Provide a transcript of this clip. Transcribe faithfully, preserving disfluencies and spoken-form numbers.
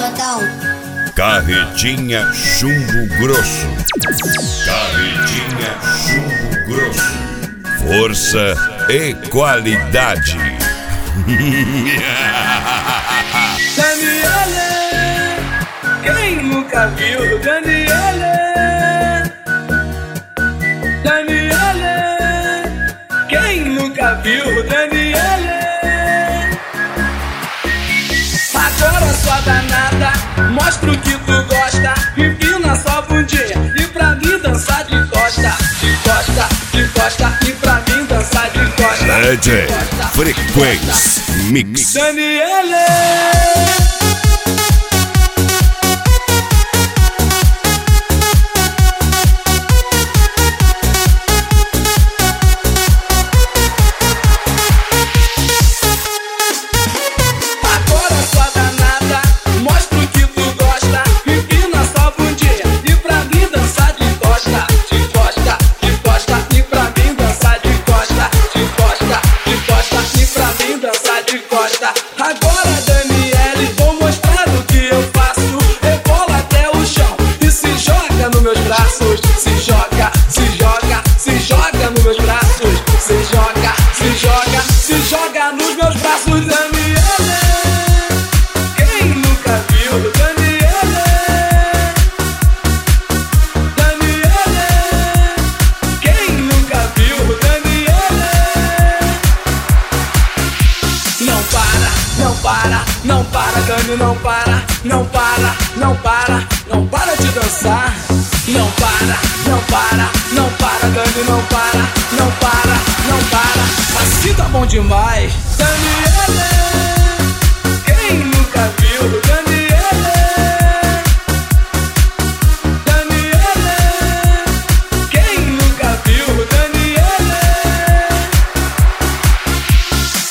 Sabadão. Carretinha Chumbo Grosso. Carretinha Chumbo Grosso. Força e qualidade. Daniele, quem nunca viu Daniele? Daniele, quem nunca viu Daniele? Agora sua danada, mostra o que tu gosta. Empina sua bundinha e pra mim dançar de costa. De costa, de costa e pra mim dançar de costa. D J Frequência Mix. Daniele. Agora, Daniele, vou mostrar o que eu faço. Rebola até o chão e se joga nos meus braços. Se joga, se joga, se joga nos meus braços. Se joga, se joga, se joga nos meus braços, Daniele. Quem nunca viu Daniele? Daniele, quem nunca viu Daniele? Não para, não para, não para, Dani, não para, não para, não para, não para de dançar. Não para, não para, não para, Dani, não para, não para, não para. Assim tá bom demais. Daniele, quem nunca viu Daniele?